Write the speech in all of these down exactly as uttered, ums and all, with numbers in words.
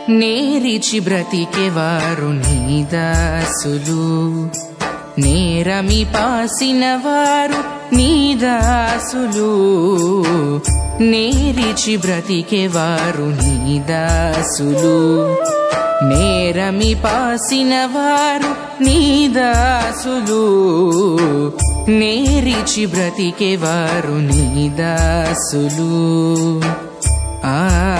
నేరిచి బ్రతికెవారు నీ దాసులు, నేరమి పాసిన వారు నీ దాసులు. నేరిచి బ్రతికెవారు నీ దాసులు, నేరమి పాసిన వారు నీ దాసులు. నేరిచి బ్రతికెవారు నీ దాసులు. ఆ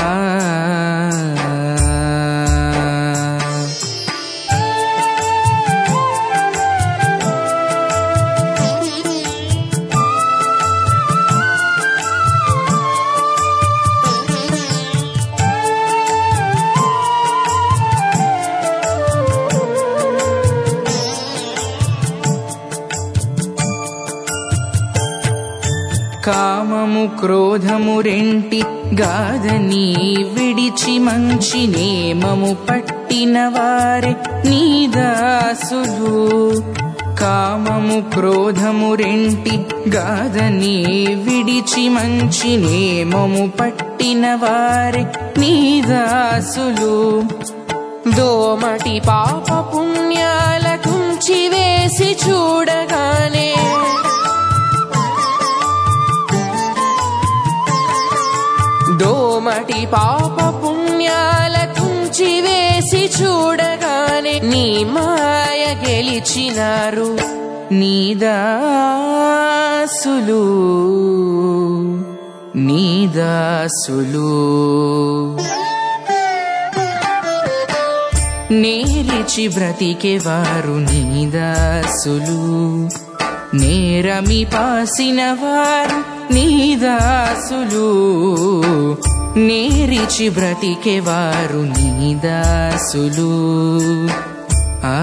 కామము క్రోధము రెంటి గాదని విడిచి మంచి నేమము పట్టిన వారే నీ దాసులు. కామము క్రోధము రెంటి గాదని విడిచి మంచి నేమము పట్టిన వారే నీ దాసులు. దోమటి పాప పుణ్యాల తుంచి వేసి చూడగానే, దోమటి పాప పుణ్యాల తుంచి వేసి చూడగానే నీ మాయ గెలిచినారు నీ దాసులు, నీ దాసులు. నేరిచి బ్రతికెవారు నీ దాసులు, నేరమి పాసిన వారు నీ దాసులు. నేరిచి బ్రతికెవారు నీ దాసులు. ఆ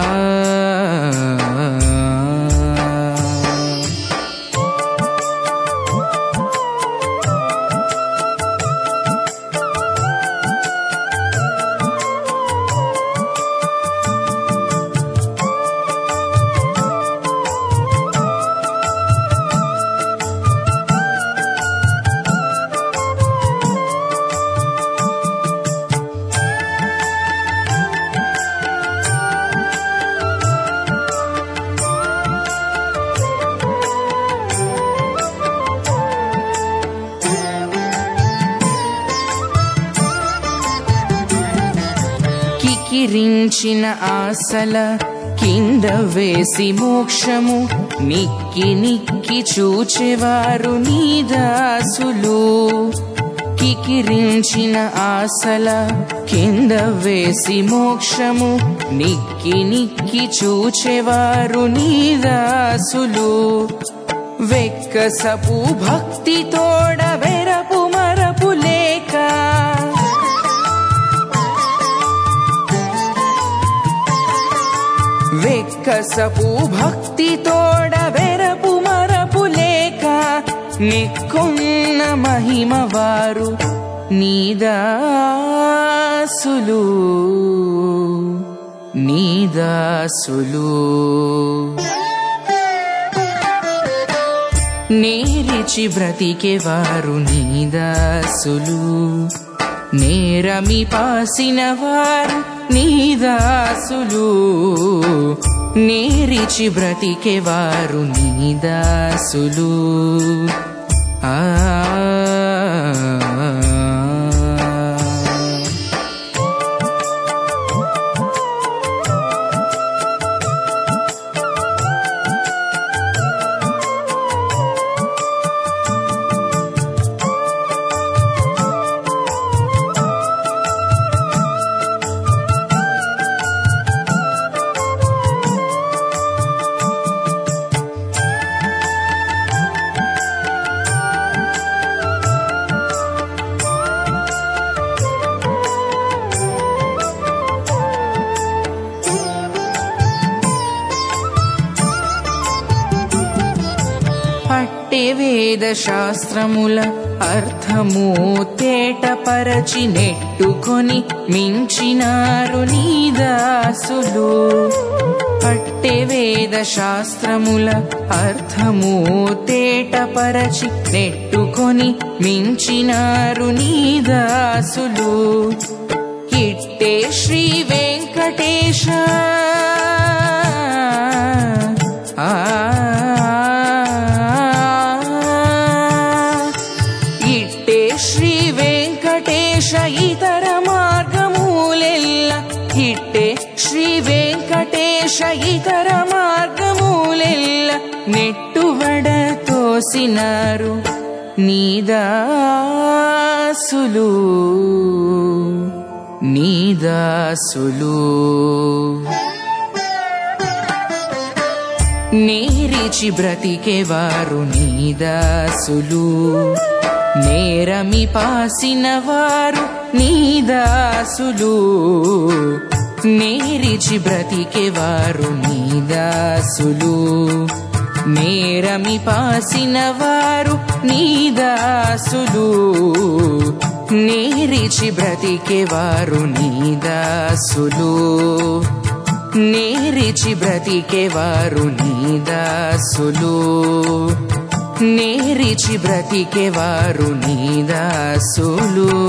కిరించిన ఆశల కింద వేసి మోక్షము నిక్కి నిక్కి చూచేవారు నీ దాసులు. కికిరించిన ఆశల కింద వేసి మోక్షము నిక్కి నిక్కి చూచేవారు నీ దాసులు. వెక్కసపు భక్తి తోడ వెరపు మరపు లేక, వెక్కసపు భక్తి తోడ వెరపు మరపు లేక, నిక్కున్న మహిమ వారు నీ దాసులు, నీ దాసులు. నేరిచి బ్రతికెవారు నీ దాసులు, నేరమి పాసిన వారు నీ దాసులు. నేరిచి బ్రతికెవారు నీ దాసులు. ఆ పట్టే వేద శాస్త్రముల అర్థము తేటపరచి నెట్టుకొని మించినారు నీ దాసులు. పట్టే వేద శాస్త్రముల అర్థము తేటపరచి నెట్టుకొని మించినారు నీ దాసులు. ఇట్టే శ్రీ వెంకటేశ ఆ ఇట్టే శ్రీ వెంకటేశ ఇతర మార్గమూలెల్ల ఇట్టే శ్రీ వెంకటేశ ఇతర మార్గమూలెల్ల నెట్టువడ తోసినారు నీదాసులు నీదాసులు నేరిచి బ్రతికేవారు నీదాసులు నేరమి పాసిన వారు నీదాసులు నేరిచి బ్రతికేవారు నీదాసులు నేరమి పాసిన వారు నీదాసులు నేరిచి బ్రతికేవారు నీదాసులు నేరిచి బ్రతికేవారు నీదాసులు నేరిచి బ్రతికేవారు నీదాసులు